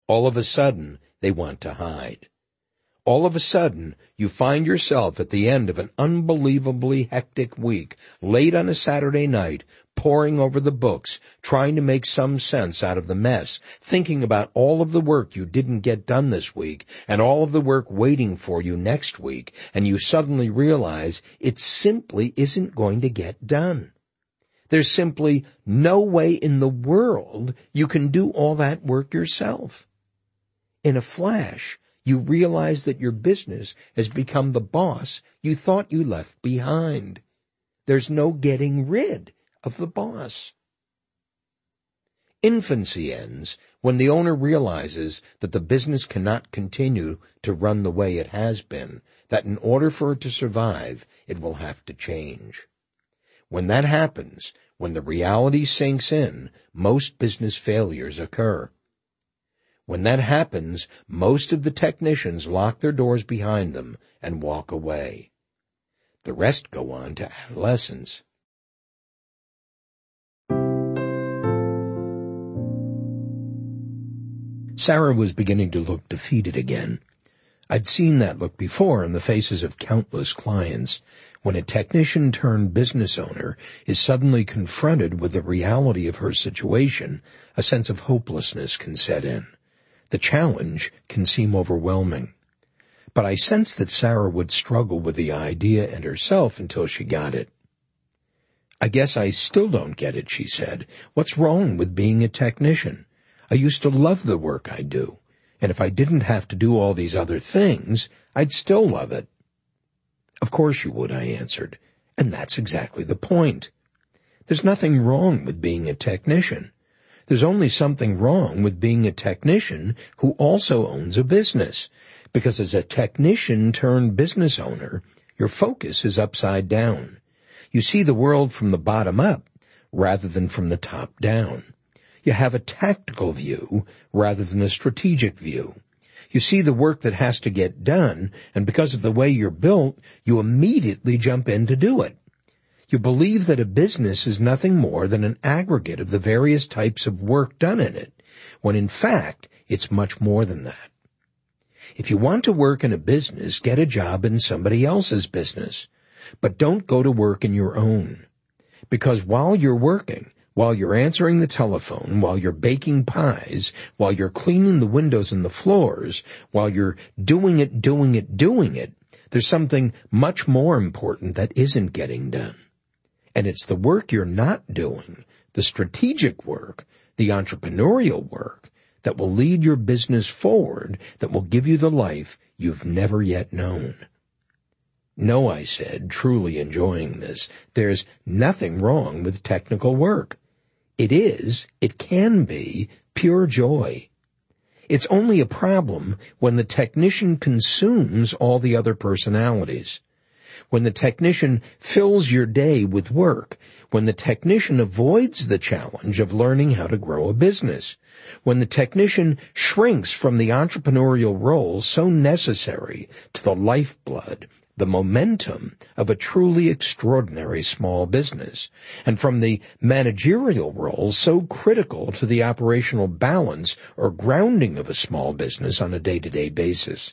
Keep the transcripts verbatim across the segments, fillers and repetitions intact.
All of a sudden, they want to hide. All of a sudden, you find yourself at the end of an unbelievably hectic week, late on a Saturday night, poring over the books, trying to make some sense out of the mess, thinking about all of the work you didn't get done this week and all of the work waiting for you next week, and you suddenly realize it simply isn't going to get done. There's simply no way in the world you can do all that work yourself. In a flash, you realize that your business has become the boss you thought you left behind. There's no getting rid of the boss. Infancy ends when the owner realizes that the business cannot continue to run the way it has been, that in order for it to survive, it will have to change. When that happens, when the reality sinks in, most business failures occur. When that happens, most of the technicians lock their doors behind them and walk away. The rest go on to adolescence. Sarah was beginning to look defeated again. I'd seen that look before in the faces of countless clients. When a technician turned business owner is suddenly confronted with the reality of her situation, a sense of hopelessness can set in. The challenge can seem overwhelming. But I sensed that Sarah would struggle with the idea and herself until she got it. I guess I still don't get it, she said. What's wrong with being a technician? I used to love the work I do, and if I didn't have to do all these other things, I'd still love it. Of course you would, I answered, and that's exactly the point. There's nothing wrong with being a technician. There's only something wrong with being a technician who also owns a business, because as a technician turned business owner, your focus is upside down. You see the world from the bottom up rather than from the top down. You have a tactical view rather than a strategic view. You see the work that has to get done, and because of the way you're built, you immediately jump in to do it. You believe that a business is nothing more than an aggregate of the various types of work done in it, when in fact, it's much more than that. If you want to work in a business, get a job in somebody else's business, but don't go to work in your own. Because while you're working, while you're answering the telephone, while you're baking pies, while you're cleaning the windows and the floors, while you're doing it, doing it, doing it, there's something much more important that isn't getting done. And it's the work you're not doing, the strategic work, the entrepreneurial work, that will lead your business forward, that will give you the life you've never yet known. No, I said, truly enjoying this, there's nothing wrong with technical work. It is, it can be, pure joy. It's only a problem when the technician consumes all the other personalities. When the technician fills your day with work, when the technician avoids the challenge of learning how to grow a business, when the technician shrinks from the entrepreneurial role so necessary to the lifeblood, the momentum of a truly extraordinary small business, and from the managerial role so critical to the operational balance or grounding of a small business on a day-to-day basis.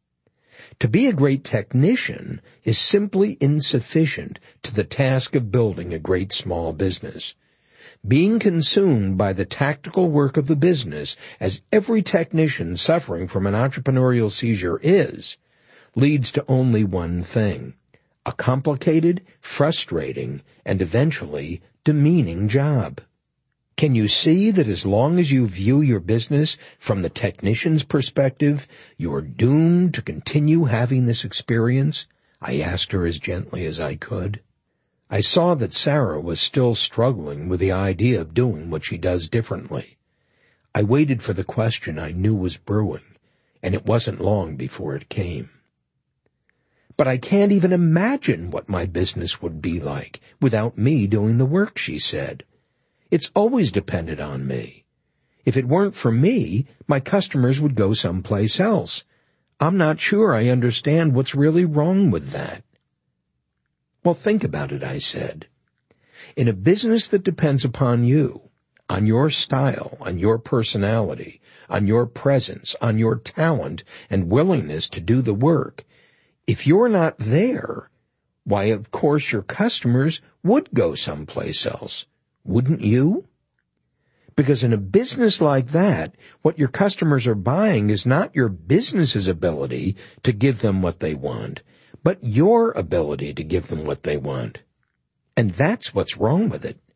To be a great technician is simply insufficient to the task of building a great small business. Being consumed by the tactical work of the business, as every technician suffering from an entrepreneurial seizure is, leads to only one thing: a complicated, frustrating, and eventually demeaning job. Can you see that as long as you view your business from the technician's perspective, you are doomed to continue having this experience? I asked her as gently as I could. I saw that Sarah was still struggling with the idea of doing what she does differently. I waited for the question I knew was brewing, and it wasn't long before it came. But I can't even imagine what my business would be like without me doing the work, she said. It's always depended on me. If it weren't for me, my customers would go someplace else. I'm not sure I understand what's really wrong with that. Well, think about it, I said. In a business that depends upon you, on your style, on your personality, on your presence, on your talent and willingness to do the work. If you're not there, why, of course your customers would go someplace else, wouldn't you? Because in a business like that, what your customers are buying is not your business's ability to give them what they want, but your ability to give them what they want. And that's what's wrong with it.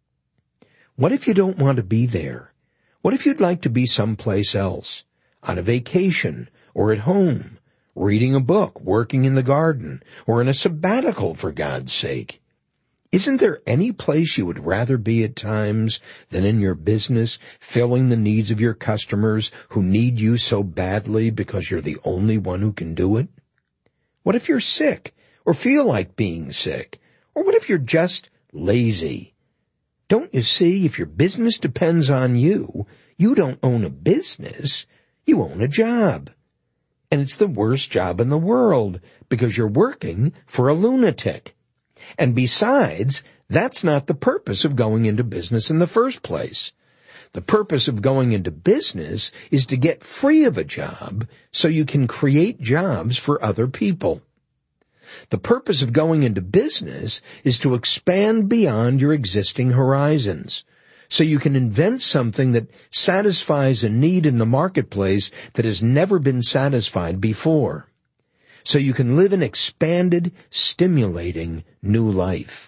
What if you don't want to be there? What if you'd like to be someplace else, on a vacation, or at home, reading a book, working in the garden, or in a sabbatical, for God's sake? Isn't there any place you would rather be at times than in your business, filling the needs of your customers who need you so badly because you're the only one who can do it? What if you're sick, or feel like being sick? Or what if you're just lazy? Don't you see, if your business depends on you, you don't own a business, you own a job. And it's the worst job in the world, because you're working for a lunatic. And besides, that's not the purpose of going into business in the first place. The purpose of going into business is to get free of a job so you can create jobs for other people. The purpose of going into business is to expand beyond your existing horizons, so you can invent something that satisfies a need in the marketplace that has never been satisfied before. So you can live an expanded, stimulating new life.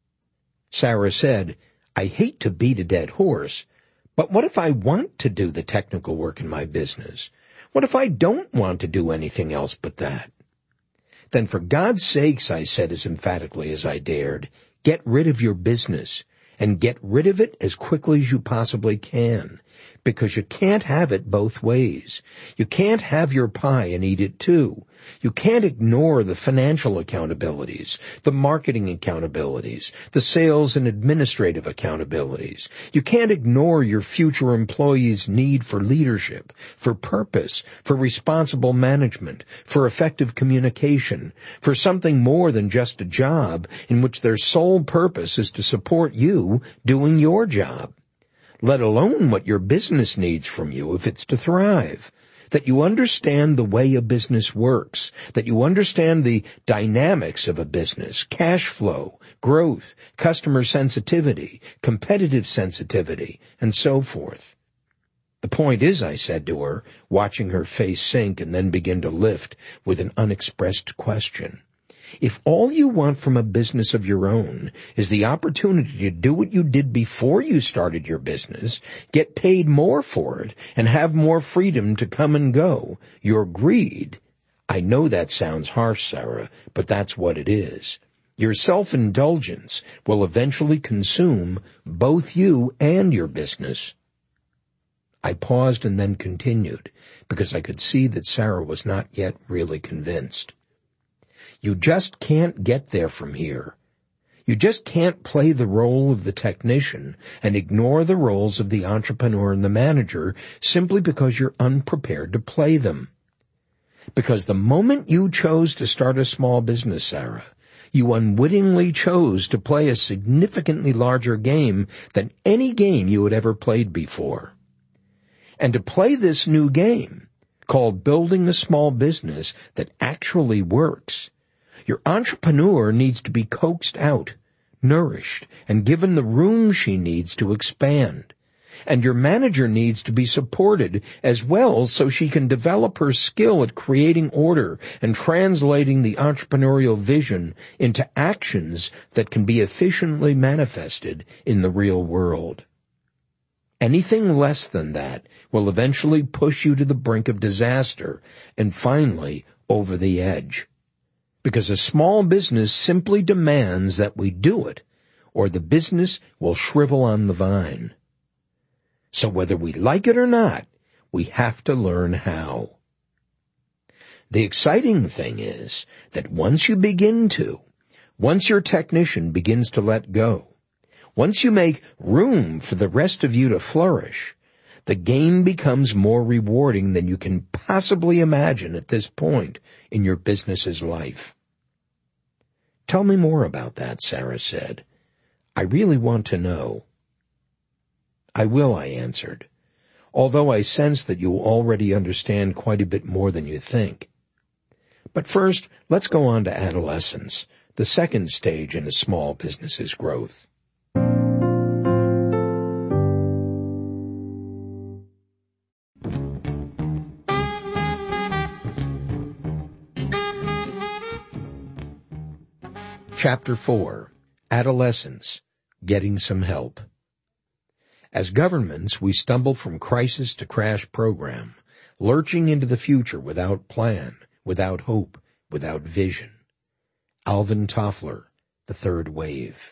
Sarah said, I hate to beat a dead horse, but what if I want to do the technical work in my business? What if I don't want to do anything else but that? Then for God's sakes, I said as emphatically as I dared, get rid of your business, and get rid of it as quickly as you possibly can, because you can't have it both ways. You can't have your pie and eat it too. You can't ignore the financial accountabilities, the marketing accountabilities, the sales and administrative accountabilities. You can't ignore your future employees' need for leadership, for purpose, for responsible management, for effective communication, for something more than just a job in which their sole purpose is to support you doing your job, let alone what your business needs from you if it's to thrive. That you understand the way a business works, that you understand the dynamics of a business, cash flow, growth, customer sensitivity, competitive sensitivity, and so forth. The point is, I said to her, watching her face sink and then begin to lift with an unexpressed question, if all you want from a business of your own is the opportunity to do what you did before you started your business, get paid more for it, and have more freedom to come and go, your greed, I know that sounds harsh, Sarah, but that's what it is. Your self-indulgence will eventually consume both you and your business. I paused and then continued, because I could see that Sarah was not yet really convinced. You just can't get there from here. You just can't play the role of the technician and ignore the roles of the entrepreneur and the manager simply because you're unprepared to play them. Because the moment you chose to start a small business, Sarah, you unwittingly chose to play a significantly larger game than any game you had ever played before. And to play this new game, called building a small business that actually works, your entrepreneur needs to be coaxed out, nourished, and given the room she needs to expand. And your manager needs to be supported as well so she can develop her skill at creating order and translating the entrepreneurial vision into actions that can be efficiently manifested in the real world. Anything less than that will eventually push you to the brink of disaster and finally over the edge. Because a small business simply demands that we do it, or the business will shrivel on the vine. So whether we like it or not, we have to learn how. The exciting thing is that once you begin to, once your technician begins to let go, once you make room for the rest of you to flourish, the game becomes more rewarding than you can possibly imagine at this point in your business's life. Tell me more about that, Sarah said. I really want to know. I will, I answered, although I sense that you already understand quite a bit more than you think. But first, let's go on to adolescence, the second stage in a small business's growth. Chapter four. Adolescence. Getting some help. As governments, we stumble from crisis to crash program, lurching into the future without plan, without hope, without vision. Alvin Toffler, The Third Wave.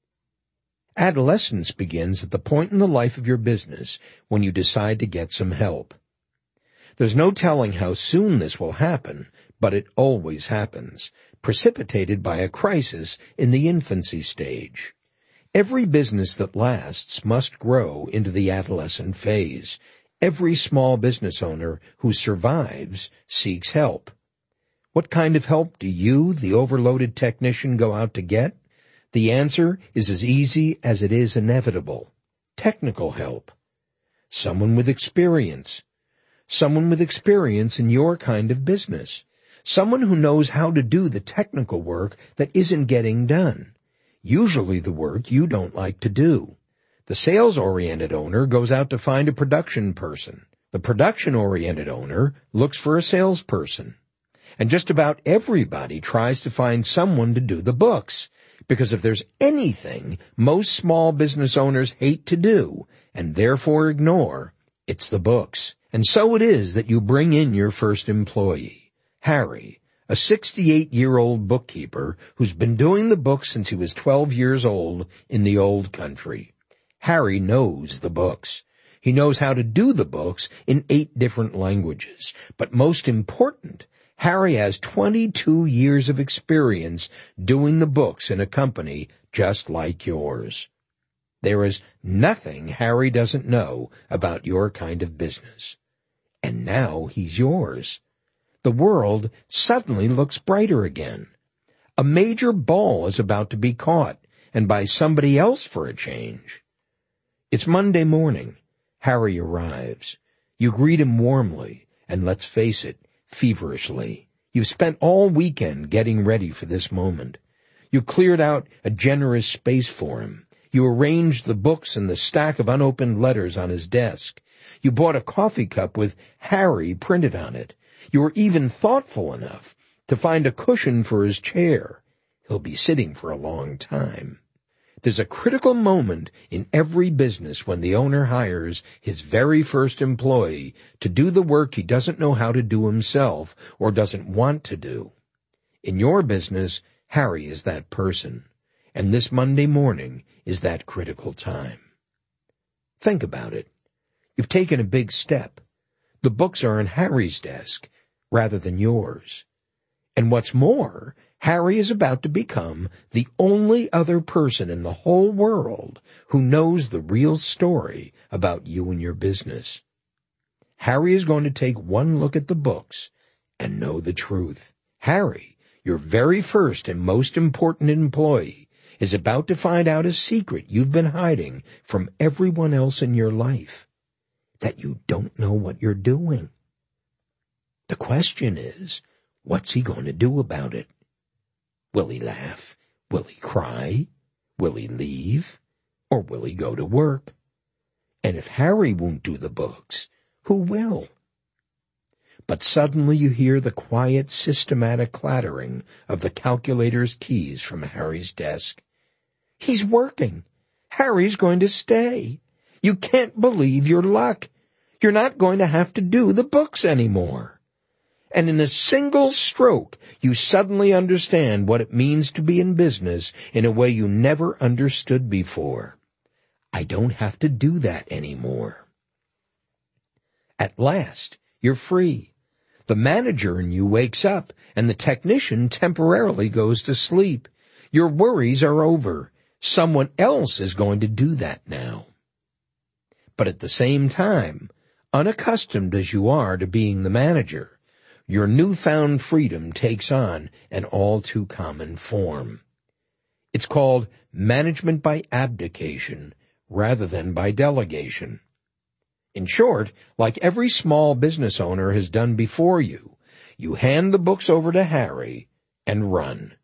Adolescence begins at the point in the life of your business when you decide to get some help. There's no telling how soon this will happen, but it always happens, precipitated by a crisis in the infancy stage. Every business that lasts must grow into the adolescent phase. Every small business owner who survives seeks help. What kind of help do you, the overloaded technician, go out to get? The answer is as easy as it is inevitable. Technical help. Someone with experience. Someone with experience in your kind of business. Someone who knows how to do the technical work that isn't getting done. Usually the work you don't like to do. The sales-oriented owner goes out to find a production person. The production-oriented owner looks for a salesperson. And just about everybody tries to find someone to do the books, because if there's anything most small business owners hate to do, and therefore ignore, it's the books. And so it is that you bring in your first employee. Harry, a sixty-eight-year-old bookkeeper who's been doing the books since he was twelve years old in the old country. Harry knows the books. He knows how to do the books in eight different languages. But most important, Harry has twenty-two years of experience doing the books in a company just like yours. There is nothing Harry doesn't know about your kind of business. And now he's yours. The world suddenly looks brighter again. A major ball is about to be caught, and by somebody else for a change. It's Monday morning. Harry arrives. You greet him warmly, and let's face it, feverishly. You've spent all weekend getting ready for this moment. You cleared out a generous space for him. You arranged the books and the stack of unopened letters on his desk. You bought a coffee cup with Harry printed on it. You were even thoughtful enough to find a cushion for his chair. He'll be sitting for a long time. There's a critical moment in every business when the owner hires his very first employee to do the work he doesn't know how to do himself or doesn't want to do. In your business, Harry is that person, and this Monday morning is that critical time. Think about it. You've taken a big step. The books are on Harry's desk rather than yours. And what's more, Harry is about to become the only other person in the whole world who knows the real story about you and your business. Harry is going to take one look at the books and know the truth. Harry, your very first and most important employee, is about to find out a secret you've been hiding from everyone else in your life. That you don't know what you're doing. The question is, what's he going to do about it? Will he laugh? Will he cry? Will he leave? Or will he go to work? And if Harry won't do the books, who will? But suddenly you hear the quiet, systematic clattering of the calculator's keys from Harry's desk. He's working. Harry's going to stay. You can't believe your luck. You're not going to have to do the books anymore. And in a single stroke, you suddenly understand what it means to be in business in a way you never understood before. I don't have to do that anymore. At last, you're free. The manager in you wakes up, and the technician temporarily goes to sleep. Your worries are over. Someone else is going to do that now. But at the same time, unaccustomed as you are to being the manager, your newfound freedom takes on an all too common form. It's called management by abdication, rather than by delegation. In short, like every small business owner has done before you, you hand the books over to Harry and run.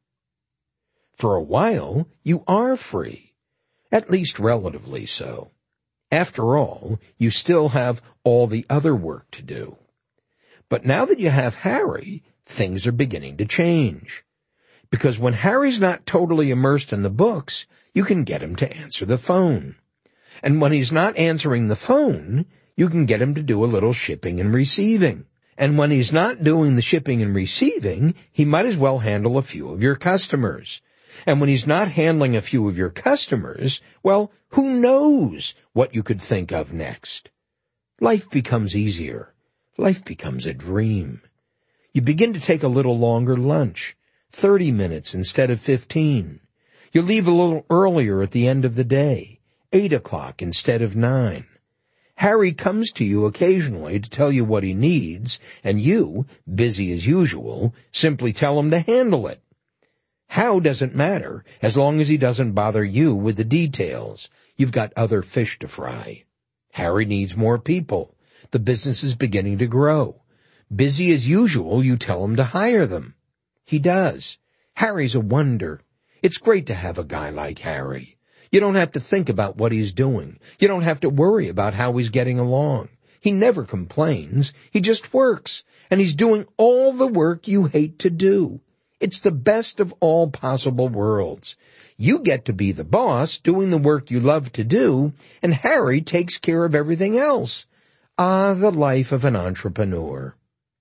For a while, you are free, at least relatively so. After all, you still have all the other work to do. But now that you have Harry, things are beginning to change. Because when Harry's not totally immersed in the books, you can get him to answer the phone. And when he's not answering the phone, you can get him to do a little shipping and receiving. And when he's not doing the shipping and receiving, he might as well handle a few of your customers. And when he's not handling a few of your customers, well, who knows what you could think of next? Life becomes easier. Life becomes a dream. You begin to take a little longer lunch, thirty minutes instead of fifteen. You leave a little earlier at the end of the day, eight o'clock instead of nine. Harry comes to you occasionally to tell you what he needs, and you, busy as usual, simply tell him to handle it. How doesn't matter, as long as he doesn't bother you with the details. You've got other fish to fry. Harry needs more people. The business is beginning to grow. Busy as usual, you tell him to hire them. He does. Harry's a wonder. It's great to have a guy like Harry. You don't have to think about what he's doing. You don't have to worry about how he's getting along. He never complains. He just works, and he's doing all the work you hate to do. It's the best of all possible worlds. You get to be the boss, doing the work you love to do, and Harry takes care of everything else. Ah, the life of an entrepreneur.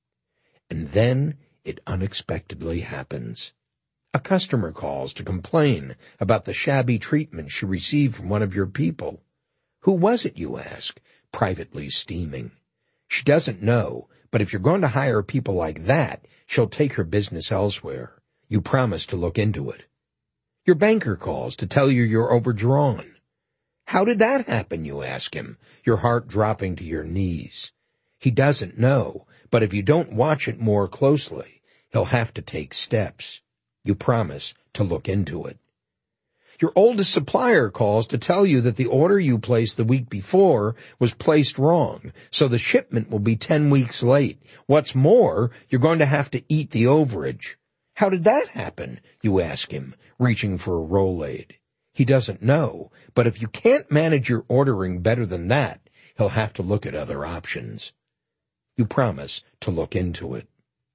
And then it unexpectedly happens. A customer calls to complain about the shabby treatment she received from one of your people. Who was it, you ask, privately steaming. She doesn't know, but if you're going to hire people like that, she'll take her business elsewhere. You promise to look into it. Your banker calls to tell you you're overdrawn. How did that happen, you ask him, your heart dropping to your knees. He doesn't know, but if you don't watch it more closely, he'll have to take steps. You promise to look into it. Your oldest supplier calls to tell you that the order you placed the week before was placed wrong, so the shipment will be ten weeks late. What's more, you're going to have to eat the overage. How did that happen, you ask him, reaching for a Rolade. He doesn't know, but if you can't manage your ordering better than that, he'll have to look at other options. You promise to look into it.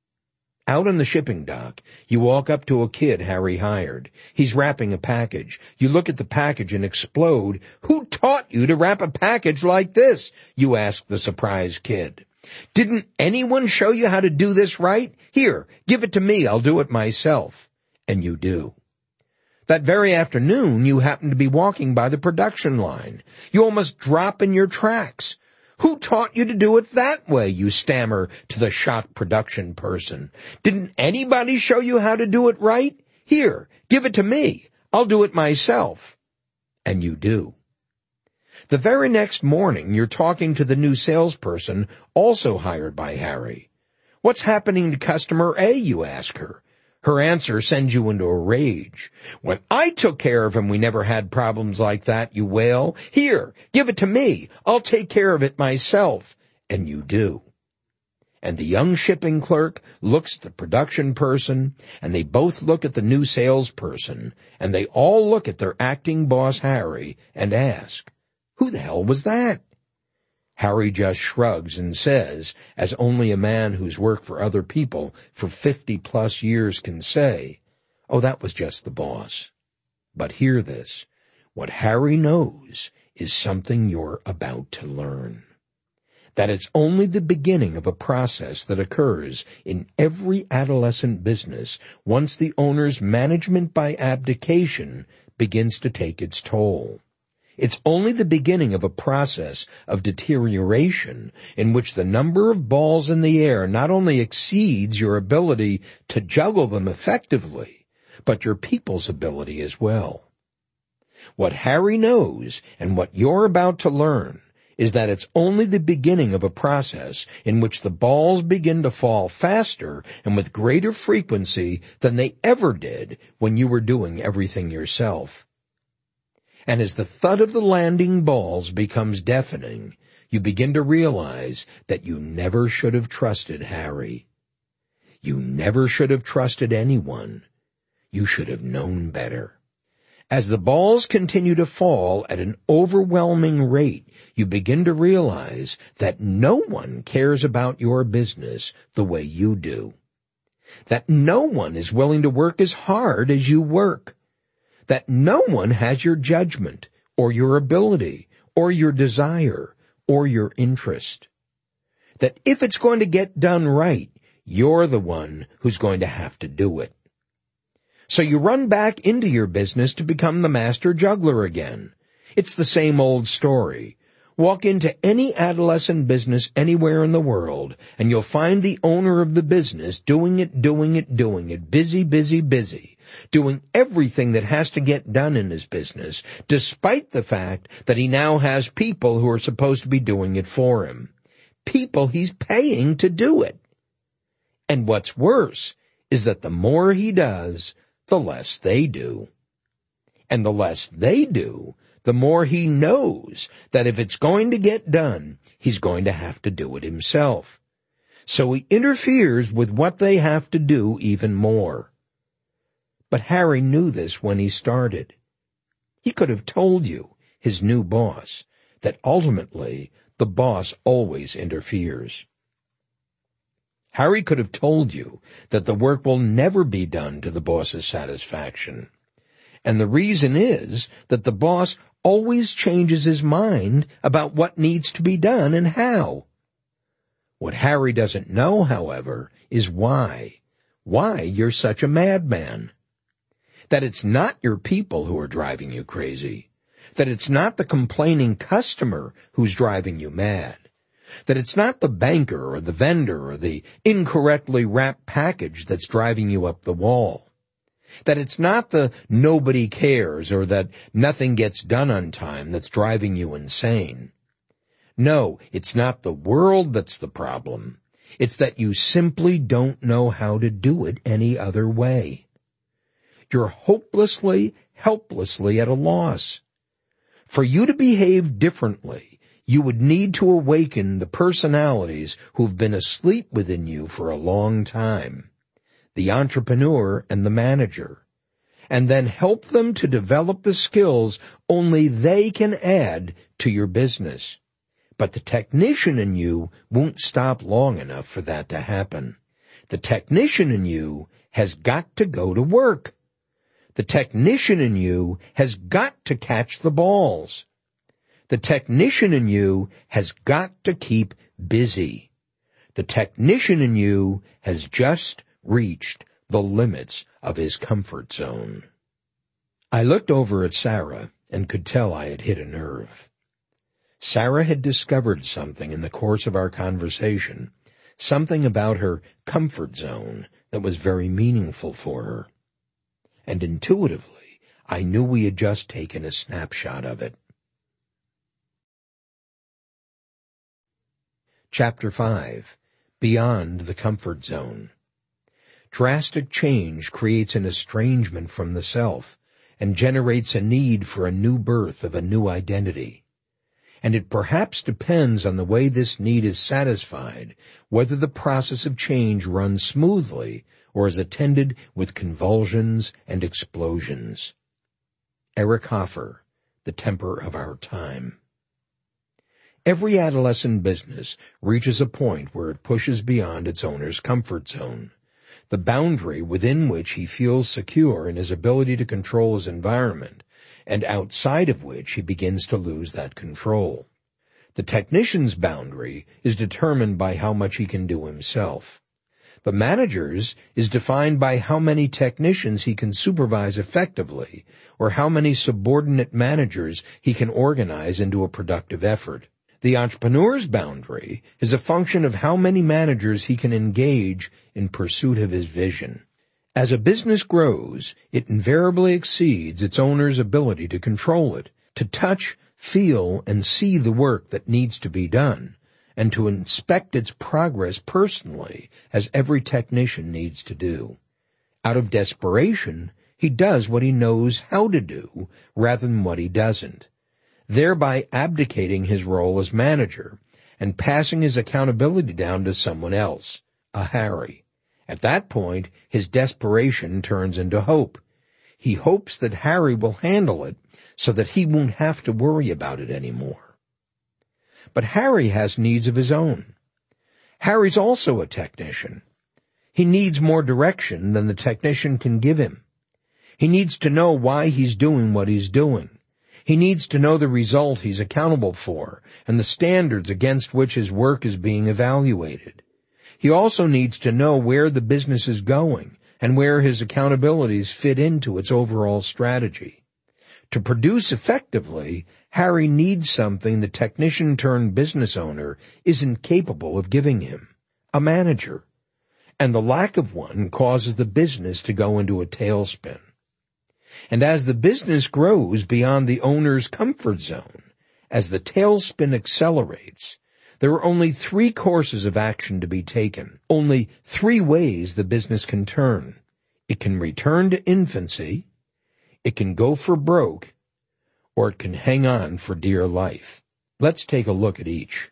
Out on the shipping dock, you walk up to a kid Harry hired. He's wrapping a package. You look at the package and explode. Who taught you to wrap a package like this? You ask the surprised kid. Didn't anyone show you how to do this right? Here, give it to me. I'll do it myself. And you do. That very afternoon, you happen to be walking by the production line. You almost drop in your tracks. Who taught you to do it that way, you stammer to the shocked production person. Didn't anybody show you how to do it right? Here, give it to me. I'll do it myself. And you do. The very next morning, you're talking to the new salesperson, also hired by Harry. What's happening to customer A, you ask her. Her answer sends you into a rage. When I took care of him, we never had problems like that, you wail. Here, give it to me. I'll take care of it myself. And you do. And the young shipping clerk looks at the production person, and they both look at the new salesperson, and they all look at their acting boss, Harry, and ask, who the hell was that? Harry just shrugs and says, as only a man who's worked for other people for fifty-plus years can say, oh, that was just the boss. But hear this. What Harry knows is something you're about to learn. That it's only the beginning of a process that occurs in every adolescent business once the owner's management by abdication begins to take its toll. It's only the beginning of a process of deterioration in which the number of balls in the air not only exceeds your ability to juggle them effectively, but your people's ability as well. What Harry knows and what you're about to learn is that it's only the beginning of a process in which the balls begin to fall faster and with greater frequency than they ever did when you were doing everything yourself. And as the thud of the landing balls becomes deafening, you begin to realize that you never should have trusted Harry. You never should have trusted anyone. You should have known better. As the balls continue to fall at an overwhelming rate, you begin to realize that no one cares about your business the way you do. That no one is willing to work as hard as you work. That no one has your judgment, or your ability, or your desire, or your interest. That if it's going to get done right, you're the one who's going to have to do it. So you run back into your business to become the master juggler again. It's the same old story. Walk into any adolescent business anywhere in the world, and you'll find the owner of the business doing it, doing it, doing it, busy, busy, busy, doing everything that has to get done in his business, despite the fact that he now has people who are supposed to be doing it for him. People he's paying to do it. And what's worse is that the more he does, the less they do. And the less they do, the more he knows that if it's going to get done, he's going to have to do it himself. So he interferes with what they have to do even more. But Harry knew this when he started. He could have told you, his new boss, that ultimately the boss always interferes. Harry could have told you that the work will never be done to the boss's satisfaction. And the reason is that the boss always changes his mind about what needs to be done and how. What Harry doesn't know, however, is why. Why you're such a madman. That it's not your people who are driving you crazy. That it's not the complaining customer who's driving you mad. That it's not the banker or the vendor or the incorrectly wrapped package that's driving you up the wall. That it's not the nobody cares or that nothing gets done on time that's driving you insane. No, it's not the world that's the problem. It's that you simply don't know how to do it any other way. You're hopelessly, helplessly at a loss. For you to behave differently, you would need to awaken the personalities who've been asleep within you for a long time, the entrepreneur and the manager, and then help them to develop the skills only they can add to your business. But the technician in you won't stop long enough for that to happen. The technician in you has got to go to work. The technician in you has got to catch the balls. The technician in you has got to keep busy. The technician in you has just reached the limits of his comfort zone. I looked over at Sarah and could tell I had hit a nerve. Sarah had discovered something in the course of our conversation, something about her comfort zone that was very meaningful for her. And intuitively, I knew we had just taken a snapshot of it. Chapter five. Beyond the Comfort Zone. Drastic change creates an estrangement from the self and generates a need for a new birth of a new identity. And it perhaps depends on the way this need is satisfied, whether the process of change runs smoothly or is attended with convulsions and explosions. Eric Hoffer, The Temper of Our Time. Every adolescent business reaches a point where it pushes beyond its owner's comfort zone, the boundary within which he feels secure in his ability to control his environment, and outside of which he begins to lose that control. The technician's boundary is determined by how much he can do himself. The manager's is defined by how many technicians he can supervise effectively, or how many subordinate managers he can organize into a productive effort. The entrepreneur's boundary is a function of how many managers he can engage in pursuit of his vision. As a business grows, it invariably exceeds its owner's ability to control it, to touch, feel, and see the work that needs to be done, and to inspect its progress personally, as every technician needs to do. Out of desperation, He does what he knows how to do rather than what he doesn't, thereby abdicating his role as manager and passing his accountability down to someone else, a Harry. At that point, his desperation turns into hope. He hopes that Harry will handle it so that he won't have to worry about it anymore. But Harry has needs of his own. Harry's also a technician. He needs more direction than the technician can give him. He needs to know why he's doing what he's doing. He needs to know the result he's accountable for and the standards against which his work is being evaluated. He also needs to know where the business is going and where his accountabilities fit into its overall strategy. To produce effectively, Harry needs something the technician turned business owner isn't capable of giving him, a manager. And the lack of one causes the business to go into a tailspin. And as the business grows beyond the owner's comfort zone, as the tailspin accelerates, there are only three courses of action to be taken, only three ways the business can turn. It can return to infancy, it can go for broke, or it can hang on for dear life. Let's take a look at each.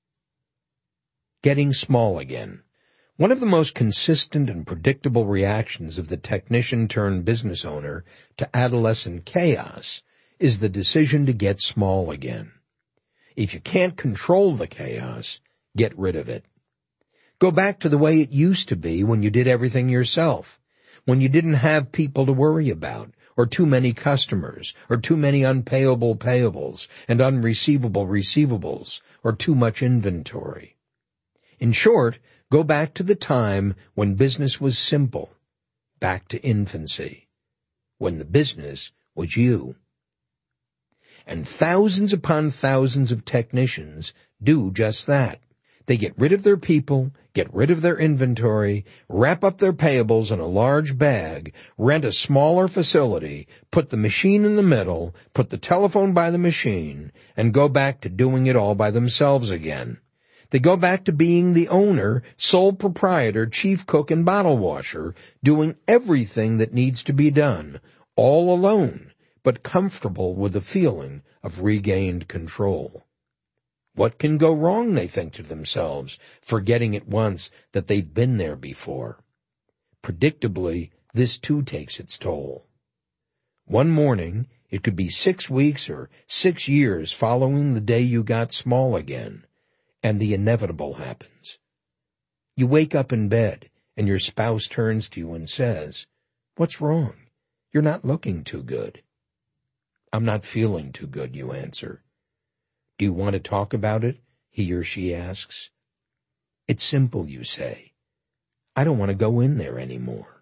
Getting small again. One of the most consistent and predictable reactions of the technician-turned-business owner to adolescent chaos is the decision to get small again. If you can't control the chaos, get rid of it. Go back to the way it used to be when you did everything yourself, when you didn't have people to worry about, or too many customers, or too many unpayable payables, and unreceivable receivables, or too much inventory. In short, go back to the time when business was simple, back to infancy, when the business was you. And thousands upon thousands of technicians do just that. They get rid of their people, get rid of their inventory, wrap up their payables in a large bag, rent a smaller facility, put the machine in the middle, put the telephone by the machine, and go back to doing it all by themselves again. They go back to being the owner, sole proprietor, chief cook, and bottle washer, doing everything that needs to be done, all alone, but comfortable with the feeling of regained control. What can go wrong, they think to themselves, forgetting at once that they've been there before. Predictably, this too takes its toll. One morning, it could be six weeks or six years following the day you got small again, and the inevitable happens. You wake up in bed, and your spouse turns to you and says, "What's wrong? You're not looking too good." "I'm not feeling too good," you answer. "Do you want to talk about it?" he or she asks. "It's simple," you say. "I don't want to go in there anymore."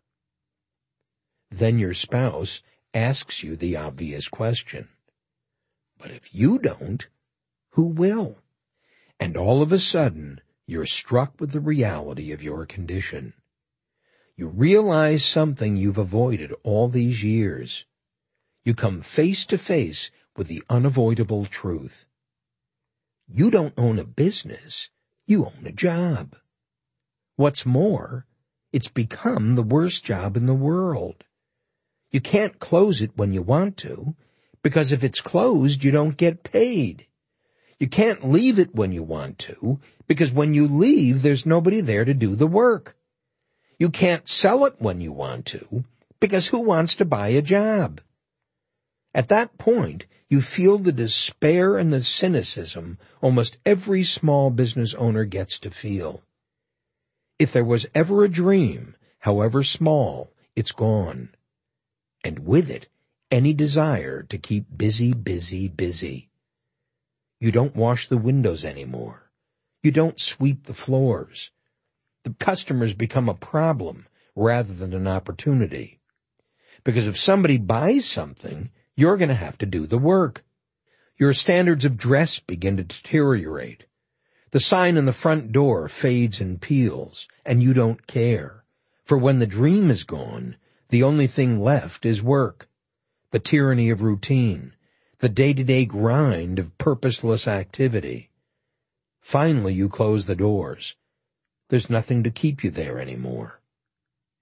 Then your spouse asks you the obvious question. But if you don't, who will? And all of a sudden, you're struck with the reality of your condition. You realize something you've avoided all these years. You come face to face with the unavoidable truth. You don't own a business, you own a job. What's more, it's become the worst job in the world. You can't close it when you want to, because if it's closed, you don't get paid. You can't leave it when you want to, because when you leave, there's nobody there to do the work. You can't sell it when you want to, because who wants to buy a job? At that point, you feel the despair and the cynicism almost every small business owner gets to feel. If there was ever a dream, however small, it's gone. And with it, any desire to keep busy, busy, busy. You don't wash the windows anymore. You don't sweep the floors. The customers become a problem rather than an opportunity. Because if somebody buys something, you're going to have to do the work. Your standards of dress begin to deteriorate. The sign in the front door fades and peels, and you don't care. For when the dream is gone, the only thing left is work. The tyranny of routine, the day-to-day grind of purposeless activity. Finally, you close the doors. There's nothing to keep you there anymore.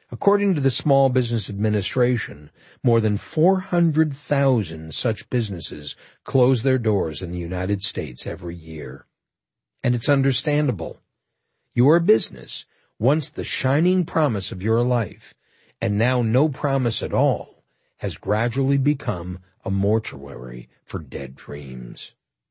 According to the Small Business Administration, more than four hundred thousand such businesses close their doors in the United States every year. And it's understandable. Your business, once the shining promise of your life, and now no promise at all, has gradually become a mortuary for dead dreams.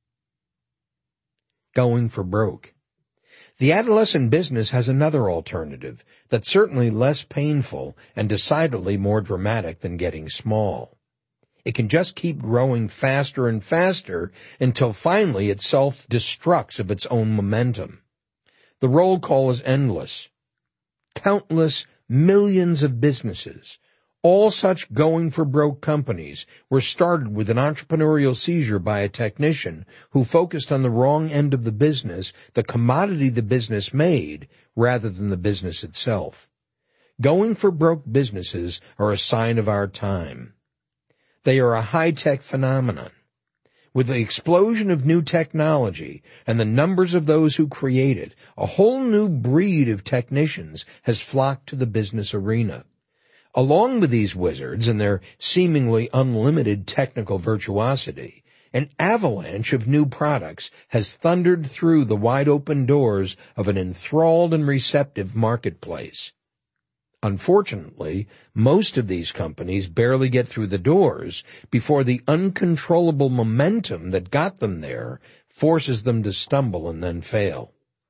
Going for broke. The adolescent business has another alternative that's certainly less painful and decidedly more dramatic than getting small. It can just keep growing faster and faster until finally it self-destructs of its own momentum. The roll call is endless. Countless millions of businesses, all such going-for-broke companies, were started with an entrepreneurial seizure by a technician who focused on the wrong end of the business, the commodity the business made, rather than the business itself. Going-for-broke businesses are a sign of our time. They are a high-tech phenomenon. With the explosion of new technology and the numbers of those who create it, a whole new breed of technicians has flocked to the business arena. Along with these wizards and their seemingly unlimited technical virtuosity, an avalanche of new products has thundered through the wide-open doors of an enthralled and receptive marketplace. Unfortunately, most of these companies barely get through the doors before the uncontrollable momentum that got them there forces them to stumble and then fail.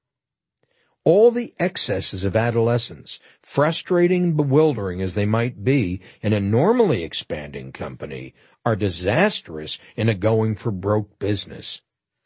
All the excesses of adolescence, frustrating and bewildering as they might be in a normally expanding company, are disastrous in a going-for-broke business.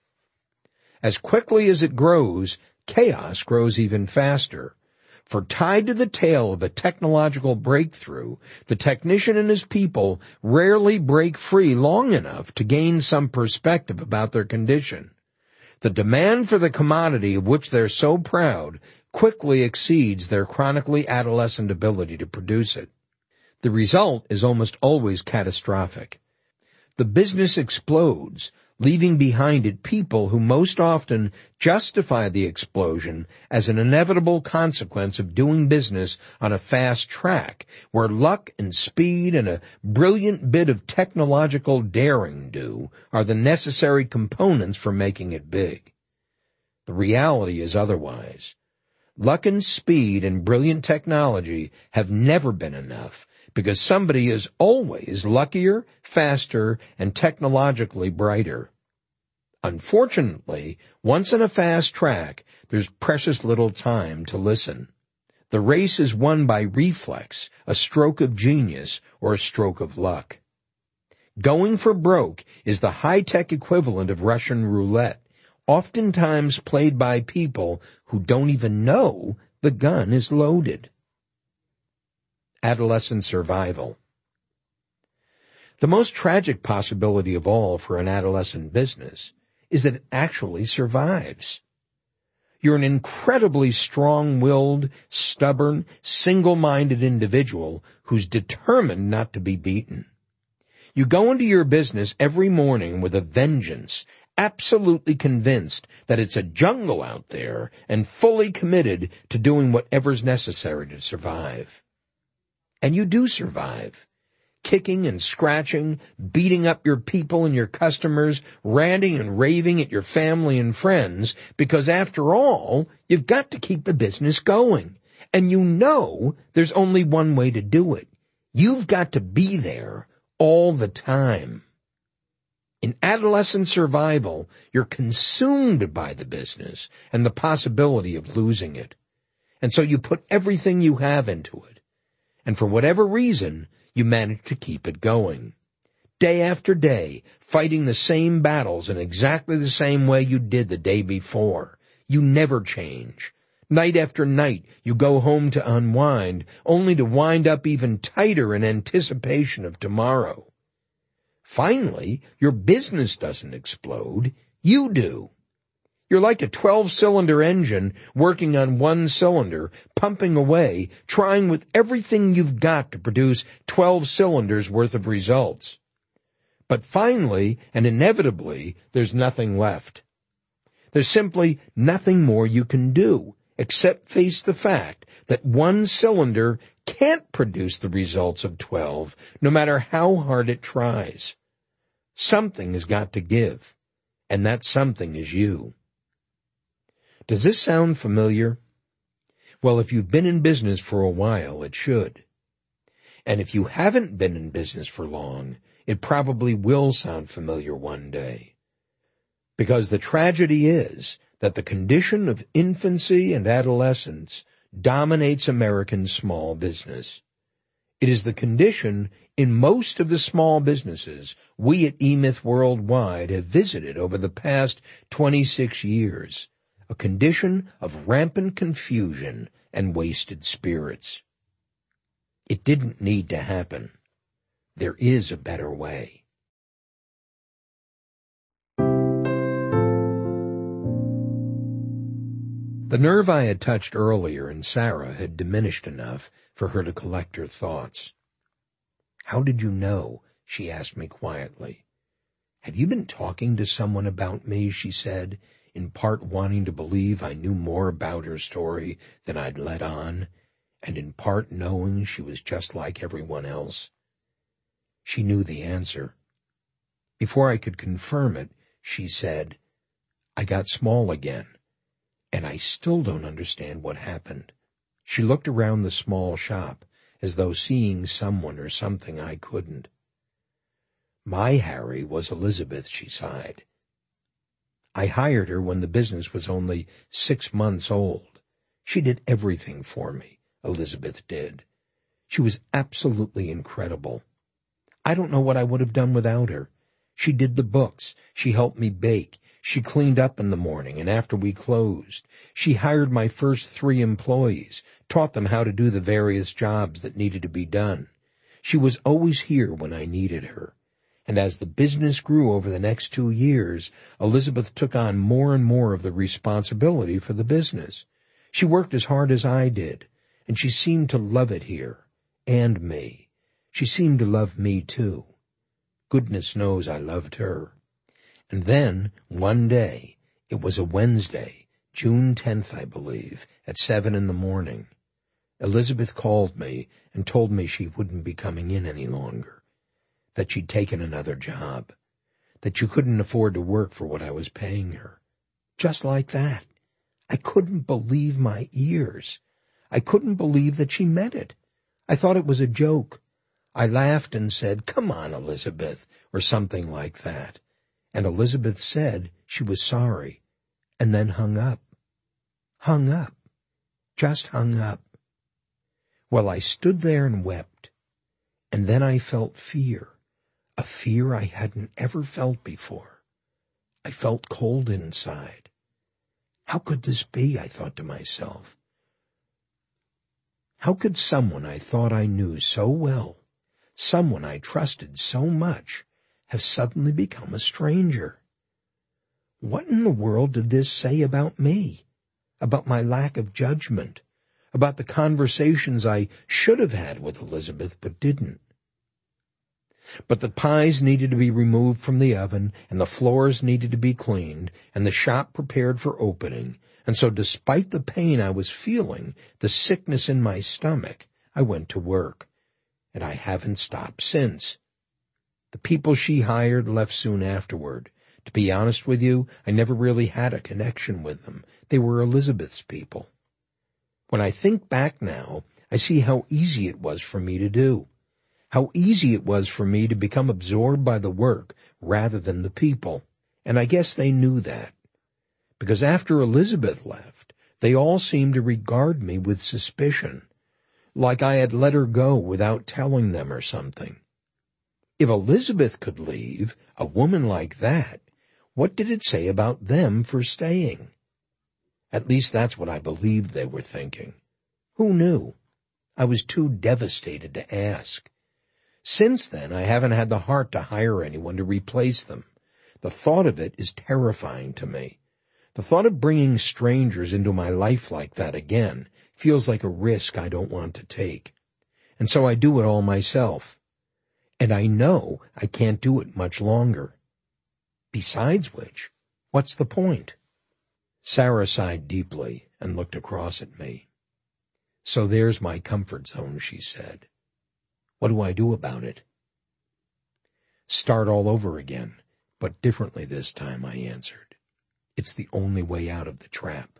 As quickly as it grows, chaos grows even faster. For tied to the tail of a technological breakthrough, the technician and his people rarely break free long enough to gain some perspective about their condition. The demand for the commodity of which they're so proud quickly exceeds their chronically adolescent ability to produce it. The result is almost always catastrophic. The business explodes, leaving behind it people who most often justify the explosion as an inevitable consequence of doing business on a fast track, where luck and speed and a brilliant bit of technological daring-do are the necessary components for making it big. The reality is otherwise. Luck and speed and brilliant technology have never been enough, because somebody is always luckier, faster, and technologically brighter. Unfortunately, once on a fast track, there's precious little time to listen. The race is won by reflex, a stroke of genius, or a stroke of luck. Going for broke is the high-tech equivalent of Russian roulette, oftentimes played by people who don't even know the gun is loaded. Adolescent survival. The most tragic possibility of all for an adolescent business is that it actually survives. You're an incredibly strong-willed, stubborn, single-minded individual who's determined not to be beaten. You go into your business every morning with a vengeance, absolutely convinced that it's a jungle out there and fully committed to doing whatever's necessary to survive. And you do survive, kicking and scratching, beating up your people and your customers, ranting and raving at your family and friends, because after all, you've got to keep the business going. And you know there's only one way to do it. You've got to be there all the time. In adolescent survival, you're consumed by the business and the possibility of losing it. And so you put everything you have into it. And for whatever reason, you manage to keep it going. Day after day, fighting the same battles in exactly the same way you did the day before. You never change. Night after night, you go home to unwind, only to wind up even tighter in anticipation of tomorrow. Finally, your business doesn't explode. You do. You're like a twelve-cylinder engine working on one cylinder, pumping away, trying with everything you've got to produce twelve cylinders worth of results. But finally, and inevitably, there's nothing left. There's simply nothing more you can do, except face the fact that one cylinder can't produce the results of twelve, no matter how hard it tries. Something has got to give, and that something is you. Does this sound familiar? Well, if you've been in business for a while, it should. And if you haven't been in business for long, it probably will sound familiar one day. Because the tragedy is that the condition of infancy and adolescence dominates American small business. It is the condition in most of the small businesses we at eMyth Worldwide have visited over the past twenty-six years, a condition of rampant confusion and wasted spirits. It didn't need to happen. There is a better way. The nerve I had touched earlier in Sarah had diminished enough for her to collect her thoughts. "How did you know?" she asked me quietly. "Have you been talking to someone about me?" she said, in part wanting to believe I knew more about her story than I'd let on, and in part knowing she was just like everyone else. She knew the answer. Before I could confirm it, she said, "I got small again, and I still don't understand what happened." She looked around the small shop, as though seeing someone or something I couldn't. "My Harry was Elizabeth," she sighed. "I hired her when the business was only six months old. She did everything for me, Elizabeth did. She was absolutely incredible. I don't know what I would have done without her. She did the books. She helped me bake. She cleaned up in the morning and after we closed. She hired my first three employees, taught them how to do the various jobs that needed to be done. She was always here when I needed her. And as the business grew over the next two years, Elizabeth took on more and more of the responsibility for the business. She worked as hard as I did, and she seemed to love it here, and me. She seemed to love me, too. Goodness knows I loved her. And then, one day, it was a Wednesday, June tenth, I believe, at seven in the morning, Elizabeth called me and told me she wouldn't be coming in any longer, that she'd taken another job, that she couldn't afford to work for what I was paying her. Just like that. I couldn't believe my ears. I couldn't believe that she meant it. I thought it was a joke. I laughed and said, "Come on, Elizabeth," or something like that. And Elizabeth said she was sorry, and then hung up. Hung up. Just hung up. Well, I stood there and wept, and then I felt fear, a fear I hadn't ever felt before. I felt cold inside. How could this be, I thought to myself. How could someone I thought I knew so well, someone I trusted so much, have suddenly become a stranger? What in the world did this say about me, about my lack of judgment, about the conversations I should have had with Elizabeth but didn't? But the pies needed to be removed from the oven, and the floors needed to be cleaned, and the shop prepared for opening, and so despite the pain I was feeling, the sickness in my stomach, I went to work, and I haven't stopped since. The people she hired left soon afterward. To be honest with you, I never really had a connection with them. They were Elizabeth's people. When I think back now, I see how easy it was for me to do. How easy it was for me to become absorbed by the work rather than the people. And I guess they knew that. Because after Elizabeth left, they all seemed to regard me with suspicion, like I had let her go without telling them or something. If Elizabeth could leave, a woman like that, what did it say about them for staying? At least that's what I believed they were thinking. Who knew? I was too devastated to ask. Since then, I haven't had the heart to hire anyone to replace them. The thought of it is terrifying to me. The thought of bringing strangers into my life like that again feels like a risk I don't want to take. And so I do it all myself. And I know I can't do it much longer. Besides which, what's the point? Sarah sighed deeply, and looked across at me. "So there's my comfort zone," she said. "What do I do about it?" "Start all over again, but differently this time," I answered. "It's the only way out of the trap."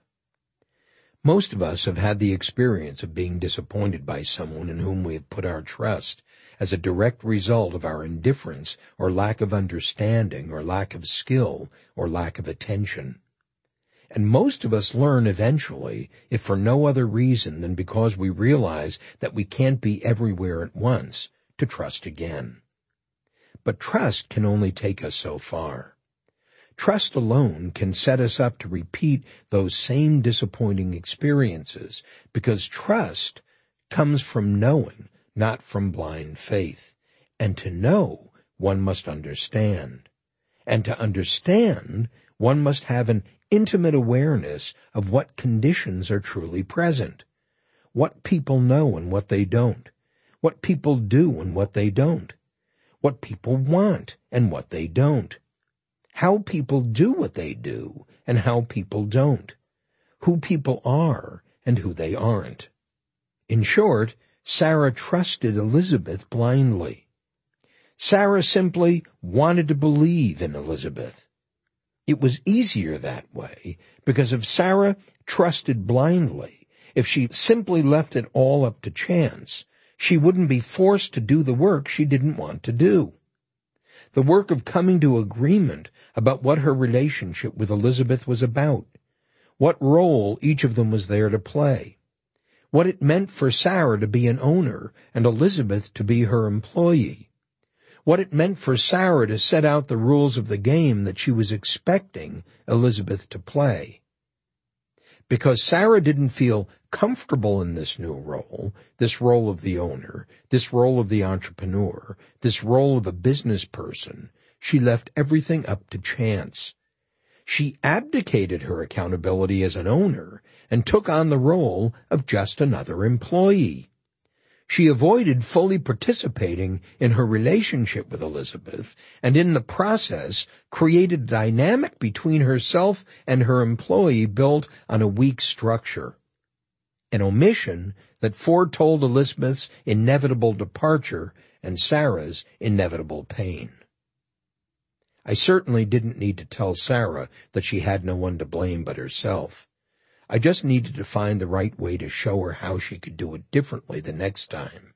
Most of us have had the experience of being disappointed by someone in whom we have put our trust as a direct result of our indifference or lack of understanding or lack of skill or lack of attention. And most of us learn eventually, if for no other reason than because we realize that we can't be everywhere at once, to trust again. But trust can only take us so far. Trust alone can set us up to repeat those same disappointing experiences, because trust comes from knowing, not from blind faith. And to know, one must understand. And to understand, one must have an intimate awareness of what conditions are truly present, what people know and what they don't, what people do and what they don't, what people want and what they don't, how people do what they do and how people don't, who people are and who they aren't. In short, Sarah trusted Elizabeth blindly. Sarah simply wanted to believe in Elizabeth. It was easier that way, because if Sarah trusted blindly, if she simply left it all up to chance, she wouldn't be forced to do the work she didn't want to do. The work of coming to agreement about what her relationship with Elizabeth was about, what role each of them was there to play, what it meant for Sarah to be an owner and Elizabeth to be her employee, what it meant for Sarah to set out the rules of the game that she was expecting Elizabeth to play. Because Sarah didn't feel comfortable in this new role, this role of the owner, this role of the entrepreneur, this role of a business person, she left everything up to chance. She abdicated her accountability as an owner and took on the role of just another employee. She avoided fully participating in her relationship with Elizabeth, and in the process created a dynamic between herself and her employee built on a weak structure. An omission that foretold Elizabeth's inevitable departure and Sarah's inevitable pain. I certainly didn't need to tell Sarah that she had no one to blame but herself. I just needed to find the right way to show her how she could do it differently the next time.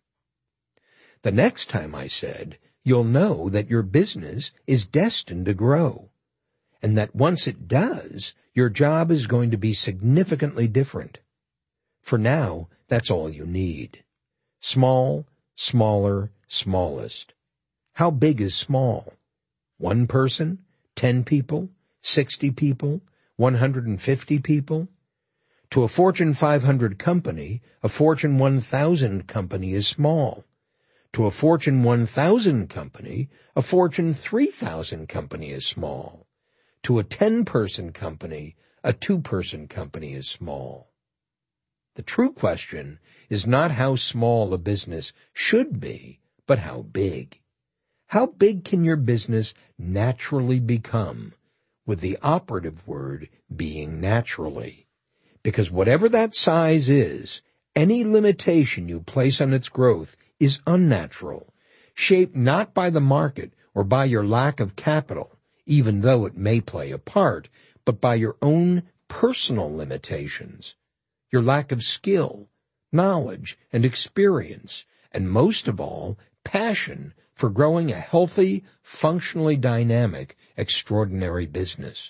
The next time, I said, you'll know that your business is destined to grow, and that once it does, your job is going to be significantly different. For now, that's all you need. Small, smaller, smallest. How big is small? One person? Ten people? Sixty people? One hundred and fifty people? To a Fortune five hundred company, a Fortune one thousand company is small. To a Fortune one thousand company, a Fortune three thousand company is small. To a ten-person company, a two-person company is small. The true question is not how small a business should be, but how big. How big can your business naturally become, with the operative word being naturally? Because whatever that size is, any limitation you place on its growth is unnatural, shaped not by the market or by your lack of capital, even though it may play a part, but by your own personal limitations, your lack of skill, knowledge, and experience, and most of all, passion for growing a healthy, functionally dynamic, extraordinary business.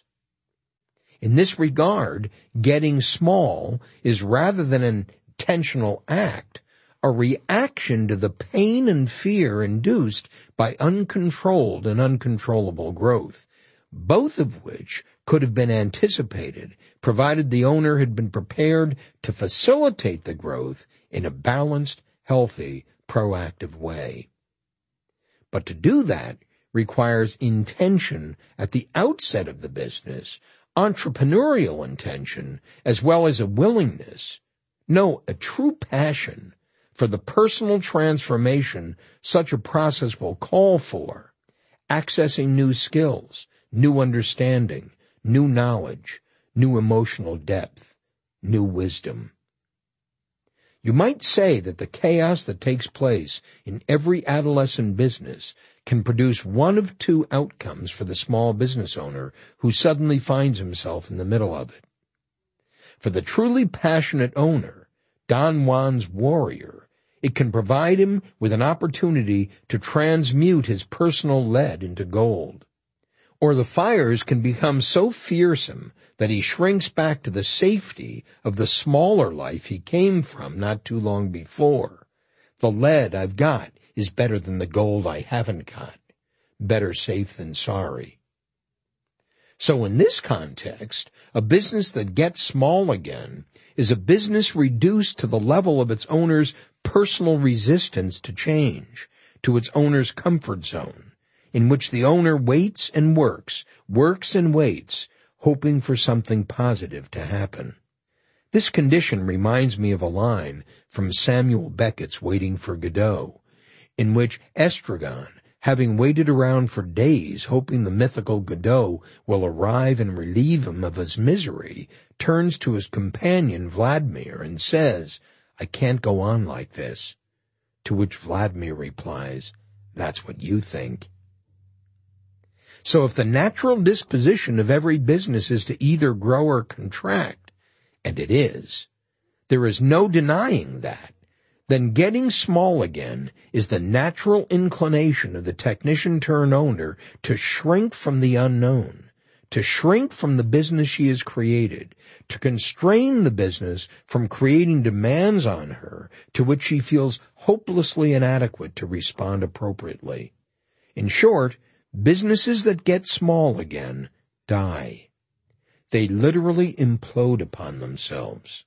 In this regard, getting small is, rather than an intentional act, a reaction to the pain and fear induced by uncontrolled and uncontrollable growth, both of which could have been anticipated, provided the owner had been prepared to facilitate the growth in a balanced, healthy, proactive way. But to do that requires intention at the outset of the business, entrepreneurial intention, as well as a willingness, no, a true passion for the personal transformation such a process will call for, accessing new skills, new understanding, new knowledge, new emotional depth, new wisdom. You might say that the chaos that takes place in every adolescent business can produce one of two outcomes for the small business owner who suddenly finds himself in the middle of it. For the truly passionate owner, Don Juan's warrior, it can provide him with an opportunity to transmute his personal lead into gold. Or the fires can become so fearsome that he shrinks back to the safety of the smaller life he came from not too long before. The lead I've got is better than the gold I haven't got. Better safe than sorry. So in this context, a business that gets small again is a business reduced to the level of its owner's personal resistance to change, to its owner's comfort zone, in which the owner waits and works, works and waits, hoping for something positive to happen. This condition reminds me of a line from Samuel Beckett's Waiting for Godot, in which Estragon, having waited around for days hoping the mythical Godot will arrive and relieve him of his misery, turns to his companion Vladimir and says, "I can't go on like this." To which Vladimir replies, "That's what you think." So if the natural disposition of every business is to either grow or contract, and it is, there is no denying that, then getting small again is the natural inclination of the technician-turned-owner to shrink from the unknown, to shrink from the business she has created, to constrain the business from creating demands on her to which she feels hopelessly inadequate to respond appropriately. In short, businesses that get small again die. They literally implode upon themselves.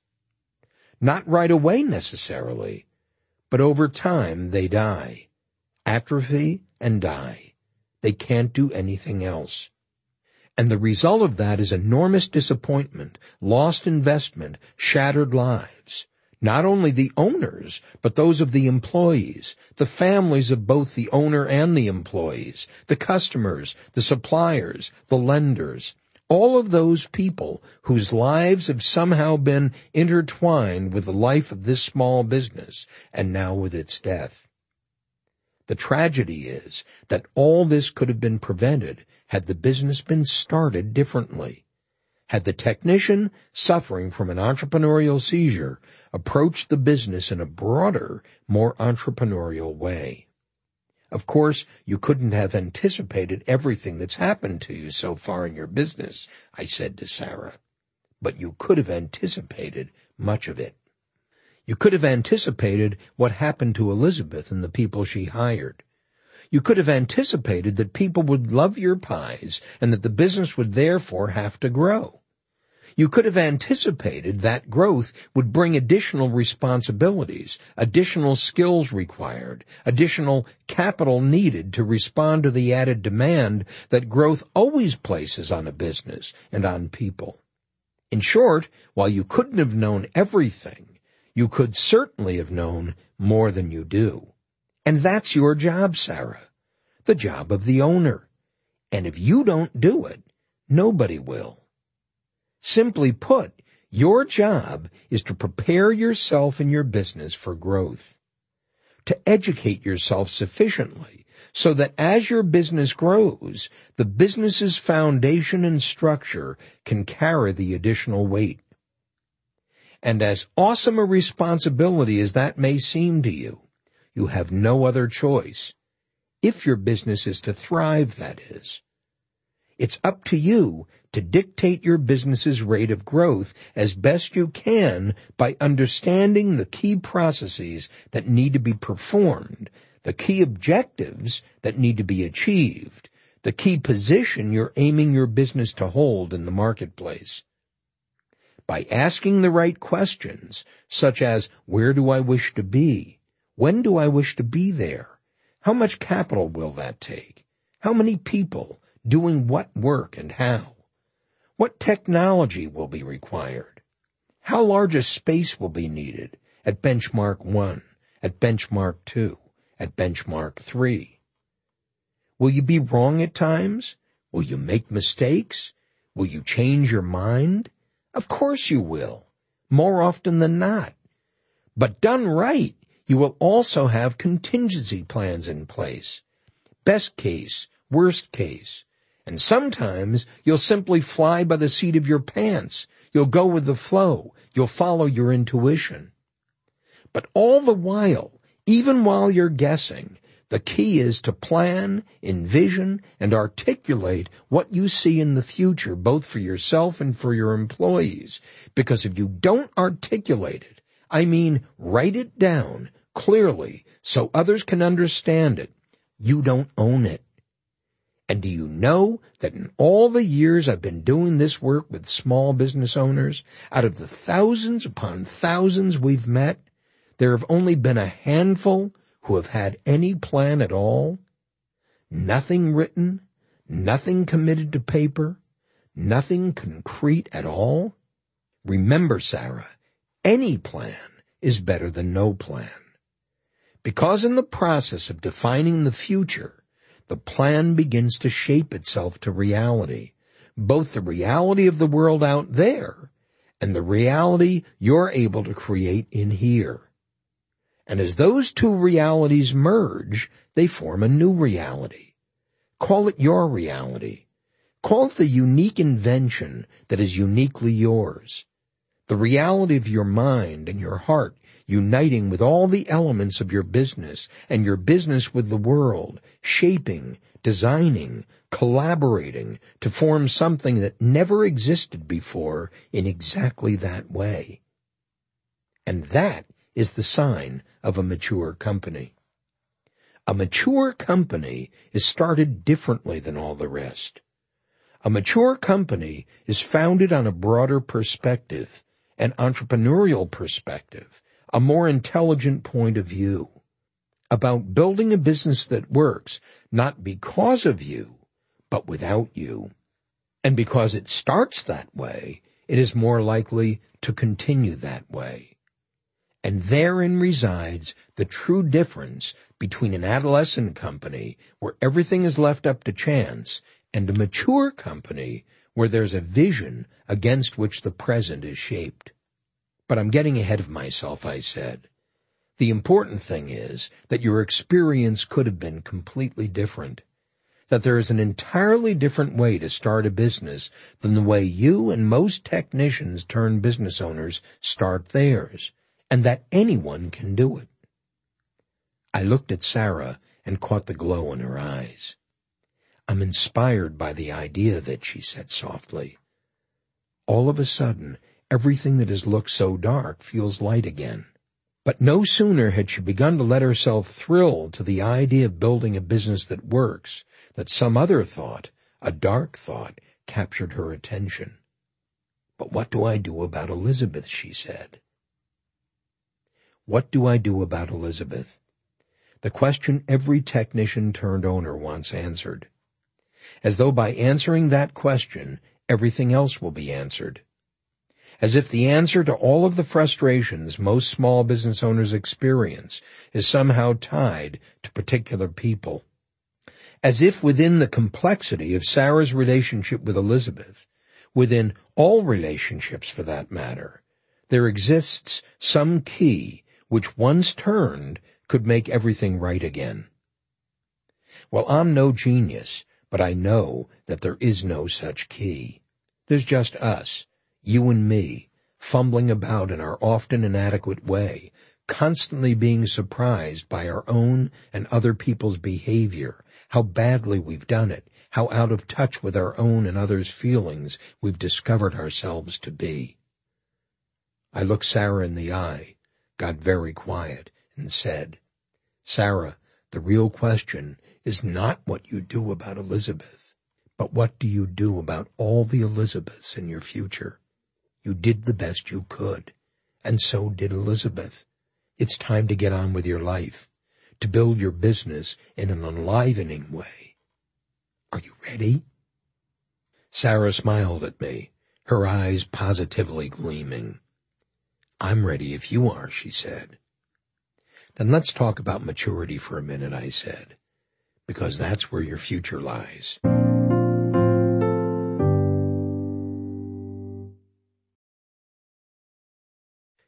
Not right away necessarily, but over time they die. Atrophy and die. They can't do anything else. And the result of that is enormous disappointment, lost investment, shattered lives. Not only the owners, but those of the employees, the families of both the owner and the employees, the customers, the suppliers, the lenders, all of those people whose lives have somehow been intertwined with the life of this small business, and now with its death. The tragedy is that all this could have been prevented had the business been started differently. Had the technician, suffering from an entrepreneurial seizure, approached the business in a broader, more entrepreneurial way. Of course, you couldn't have anticipated everything that's happened to you so far in your business, I said to Sarah, but you could have anticipated much of it. You could have anticipated what happened to Elizabeth and the people she hired. You could have anticipated that people would love your pies and that the business would therefore have to grow. You could have anticipated that growth would bring additional responsibilities, additional skills required, additional capital needed to respond to the added demand that growth always places on a business and on people. In short, while you couldn't have known everything, you could certainly have known more than you do. And that's your job, Sarah, the job of the owner. And if you don't do it, nobody will. Simply put, your job is to prepare yourself and your business for growth, to educate yourself sufficiently so that as your business grows, the business's foundation and structure can carry the additional weight. And as awesome a responsibility as that may seem to you, you have no other choice, if your business is to thrive, that is. It's up to you to dictate your business's rate of growth as best you can by understanding the key processes that need to be performed, the key objectives that need to be achieved, the key position you're aiming your business to hold in the marketplace. By asking the right questions, such as, where do I wish to be? When do I wish to be there? How much capital will that take? How many people? Doing what work and how? What technology will be required? How large a space will be needed at benchmark one, at benchmark two, at benchmark three? Will you be wrong at times? Will you make mistakes? Will you change your mind? Of course you will. more often than not. But done right, you will also have contingency plans in place. Best case, worst case. And sometimes you'll simply fly by the seat of your pants. You'll go with the flow. You'll follow your intuition. But all the while, even while you're guessing, the key is to plan, envision, and articulate what you see in the future, both for yourself and for your employees. Because if you don't articulate it, I mean write it down clearly so others can understand it, you don't own it. And do you know that in all the years I've been doing this work with small business owners, out of the thousands upon thousands we've met, there have only been a handful who have had any plan at all? Nothing written, nothing committed to paper, nothing concrete at all? Remember, Sarah, any plan is better than no plan. Because in the process of defining the future, the plan begins to shape itself to reality, both the reality of the world out there and the reality you're able to create in here. And as those two realities merge, they form a new reality. Call it your reality. Call it the unique invention that is uniquely yours. The reality of your mind and your heart uniting with all the elements of your business and your business with the world, shaping, designing, collaborating to form something that never existed before in exactly that way. And that is the sign of a mature company. A mature company is started differently than all the rest. A mature company is founded on a broader perspective, an entrepreneurial perspective, a more intelligent point of view, about building a business that works, not because of you, but without you. And because it starts that way, it is more likely to continue that way. And therein resides the true difference between an adolescent company where everything is left up to chance and a mature company where there's a vision against which the present is shaped. But I'm getting ahead of myself, I said. The important thing is that your experience could have been completely different, that there is an entirely different way to start a business than the way you and most technicians turned business owners start theirs, and that anyone can do it. I looked at Sarah and caught the glow in her eyes. I'm inspired by the idea of it, she said softly. All of a sudden, everything that has looked so dark feels light again. But no sooner had she begun to let herself thrill to the idea of building a business that works, that some other thought, a dark thought, captured her attention. But what do I do about Elizabeth, she said. What do I do about Elizabeth? The question every technician-turned-owner wants answered. As though by answering that question, everything else will be answered. As if the answer to all of the frustrations most small business owners experience is somehow tied to particular people. As if within the complexity of Sarah's relationship with Elizabeth, within all relationships for that matter, there exists some key which once turned could make everything right again. Well, I'm no genius, but I know that there is no such key. There's just us, you and me, fumbling about in our often inadequate way, constantly being surprised by our own and other people's behavior, how badly we've done it, how out of touch with our own and others' feelings we've discovered ourselves to be. I looked Sarah in the eye, got very quiet, and said, Sarah, the real question is not what you do about Elizabeth, but what do you do about all the Elizabeths in your future? You did the best you could, and so did Elizabeth. It's time to get on with your life, to build your business in an enlivening way. Are you ready? Sarah smiled at me, her eyes positively gleaming. I'm ready if you are, she said. Then let's talk about maturity for a minute, I said, because that's where your future lies.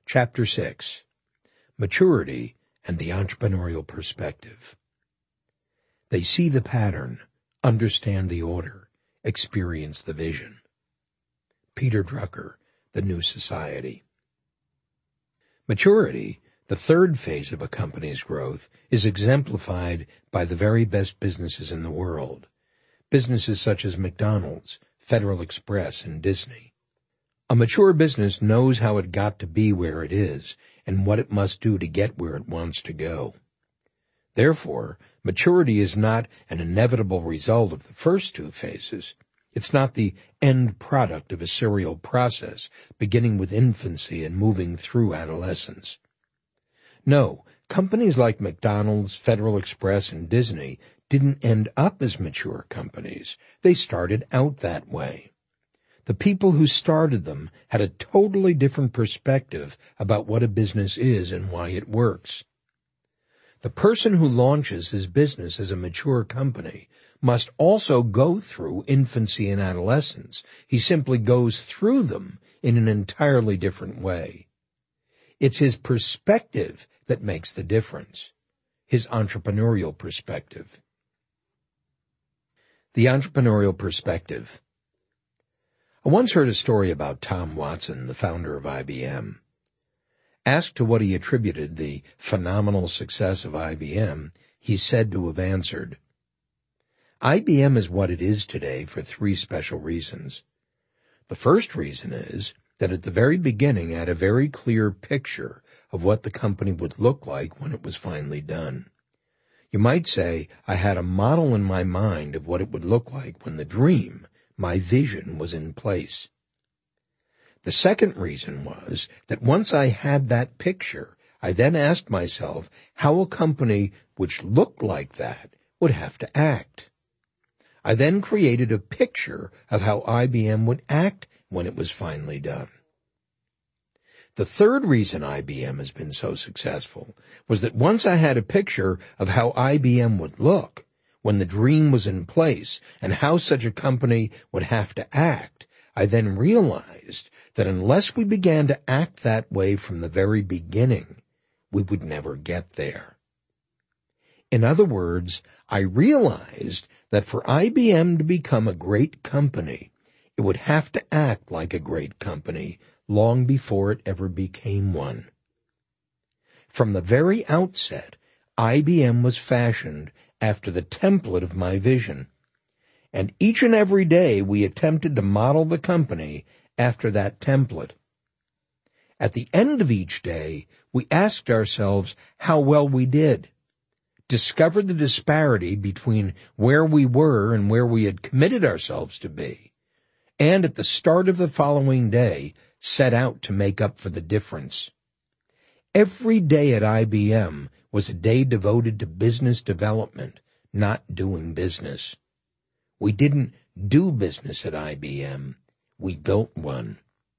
Chapter six. Maturity and the Entrepreneurial Perspective. They see the pattern, understand the order, experience the vision. Peter Drucker, The New Society. Maturity, the third phase of a company's growth, is exemplified by the very best businesses in the world. Businesses such as McDonald's, Federal Express, and Disney. A mature business knows how it got to be where it is and what it must do to get where it wants to go. Therefore, maturity is not an inevitable result of the first two phases. It's not the end product of a serial process beginning with infancy and moving through adolescence. No, companies like McDonald's, Federal Express, and Disney didn't end up as mature companies. They started out that way. The people who started them had a totally different perspective about what a business is and why it works. The person who launches his business as a mature company must also go through infancy and adolescence. He simply goes through them in an entirely different way. It's his perspective that makes the difference, his entrepreneurial perspective. The entrepreneurial perspective. I once heard a story about Tom Watson, the founder of I B M. Asked to what he attributed the phenomenal success of I B M, he's said to have answered, I B M is what it is today for three special reasons. The first reason is that at the very beginning I had a very clear picture of what the company would look like when it was finally done. You might say I had a model in my mind of what it would look like when the dream, my vision, was in place. The second reason was that once I had that picture, I then asked myself how a company which looked like that would have to act. I then created a picture of how I B M would act when it was finally done. The third reason I B M has been so successful was that once I had a picture of how I B M would look when the dream was in place and how such a company would have to act, I then realized that unless we began to act that way from the very beginning, we would never get there. In other words, I realized that for I B M to become a great company, it would have to act like a great company long before it ever became one. From the very outset, I B M was fashioned after the template of my vision, and each and every day we attempted to model the company after that template. At the end of each day, we asked ourselves how well we did, discovered the disparity between where we were and where we had committed ourselves to be, and at the start of the following day, set out to make up for the difference. Every day at I B M was a day devoted to business development, not doing business. We didn't do business at I B M. We built one.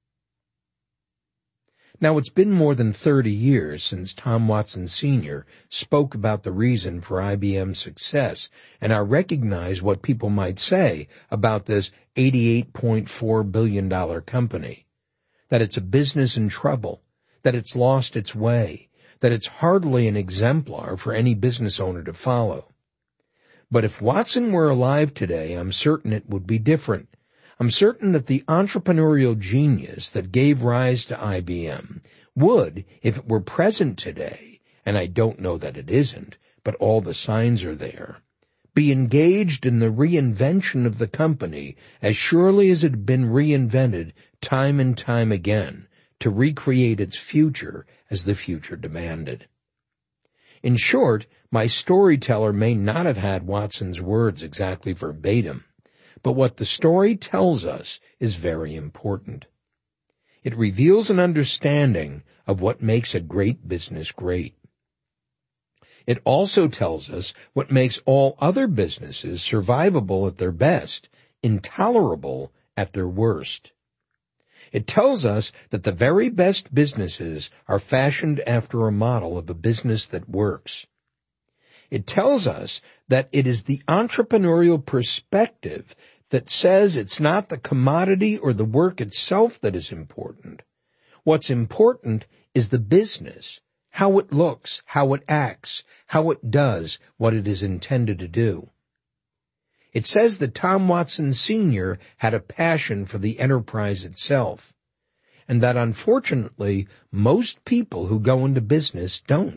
Now, it's been more than thirty years since Tom Watson Senior spoke about the reason for I B M's success, and I recognize what people might say about this eighty-eight point four billion dollars company. That it's a business in trouble, that it's lost its way, that it's hardly an exemplar for any business owner to follow. But if Watson were alive today, I'm certain it would be different. I'm certain that the entrepreneurial genius that gave rise to I B M would, if it were present today, and I don't know that it isn't, but all the signs are there, be engaged in the reinvention of the company as surely as it had been reinvented time and time again to recreate its future as the future demanded. In short, my storyteller may not have had Watson's words exactly verbatim, but what the story tells us is very important. It reveals an understanding of what makes a great business great. It also tells us what makes all other businesses survivable at their best, intolerable at their worst. It tells us that the very best businesses are fashioned after a model of a business that works. It tells us that it is the entrepreneurial perspective that says it's not the commodity or the work itself that is important. What's important is the business, how it looks, how it acts, how it does what it is intended to do. It says that Tom Watson Senior had a passion for the enterprise itself, and that unfortunately most people who go into business don't.